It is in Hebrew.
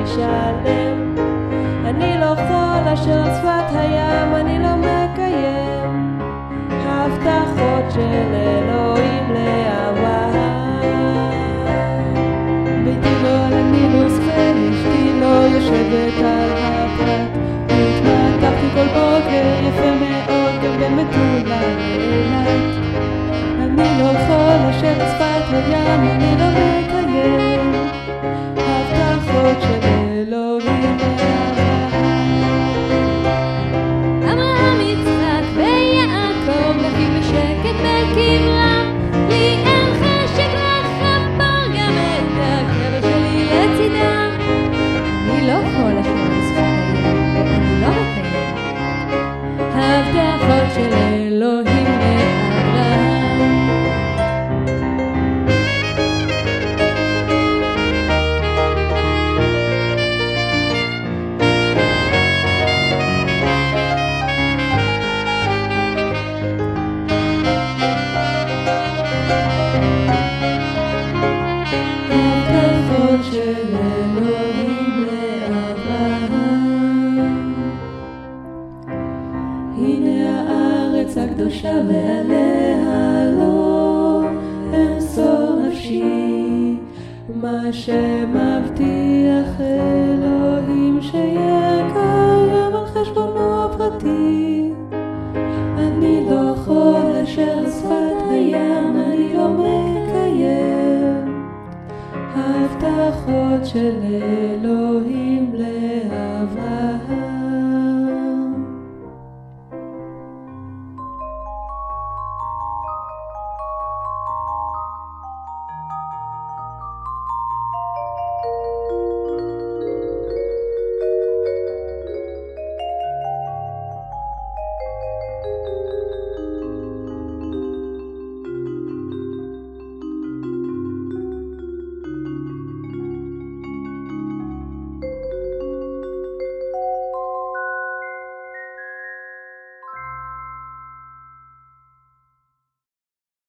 לשלם. אני לא חול אשר על שפת הים, אני לא מקיים הבטחות של אלוהים לאברהם. ביתי לא על הנילוס ואשתי לא יושבת על הפרת, התמתחתי כל בוקר יפה מאוד גם במטולה לאילת. אני לא חול אשר על שפת הים, אני לא מקיים הבטחות של אלוהים לאברהם. אברהם, יצחק ויעקב לחים בשקט בקברה, לי אין חשק לחפור גם את הקבר שלי לצידם. אני לא חול אשר על שפת הים ואני לא מקיים הבטחות של אלוהים לאברהם. הבטחות של אלוהים לאברהם. הנה הארץ הקדושה ועליה לא אמסור נפשי, מה שמבטיח אלוהים שיהיה קיים על חשבונו הפרטי.